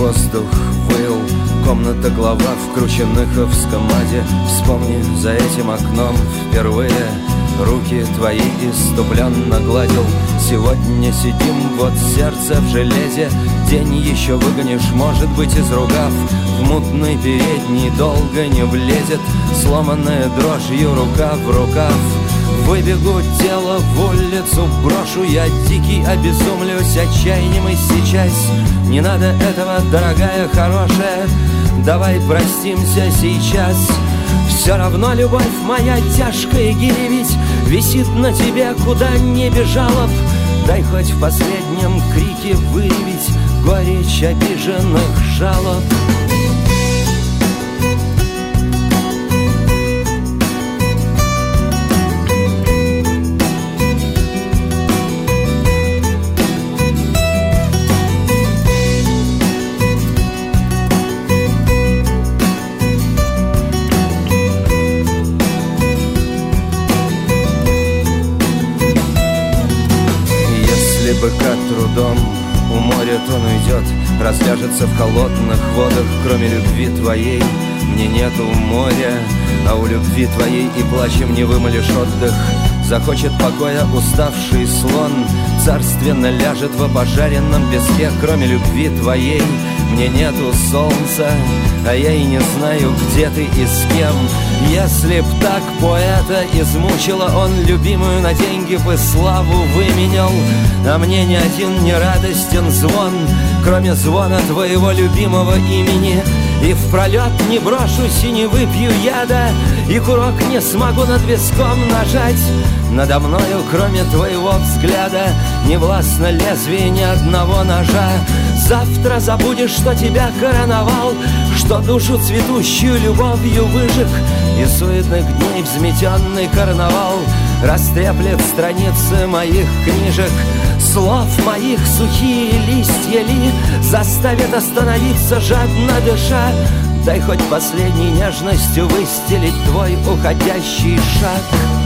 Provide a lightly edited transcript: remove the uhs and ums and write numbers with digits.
воздух выл, комната глава в Крученыховском аде. Вспомни, за этим окном впервые руки твои иступленно гладил. Сегодня сидим, вот сердце в железе. День еще выгонишь, может быть, из рукав. В мутный передний долго не влезет, сломанная дрожью рука в рукав. Выбегу, тело в улицу брошу, я дикий обезумлюсь, отчаянием и сейчас. Не надо этого, дорогая, хорошая, давай простимся сейчас. Все равно любовь моя тяжкая гиревить висит на тебе, куда не бежала б. Дай хоть в последнем крике выявить горечь обиженных жалоб. Быка трудом уморит, он уйдет, разляжется в холодных водах. Кроме любви твоей мне нету моря, а у любви твоей и плачем не вымолишь отдых. Захочет покоя уставший слон, царственно ляжет в опожаренном песке. Кроме любви твоей мне нету солнца, а я и не знаю, где ты и с кем. Если б так поэта измучила, он любимую на деньги бы славу выменял. А мне ни один не радостен звон, кроме звона твоего любимого имени. И впролет не брошусь и не выпью яда, и курок не смогу над виском нажать. Надо мною, кроме твоего взгляда, не властно лезвие ни одного ножа. Завтра забудешь, что тебя короновал, что душу цветущую любовью выжег, и суетных дней взметенный карнавал растреплет страницы моих книжек. Слов моих сухие листья ли заставят остановиться, жадно дыша. Дай хоть последней нежностью выстелить твой уходящий шаг.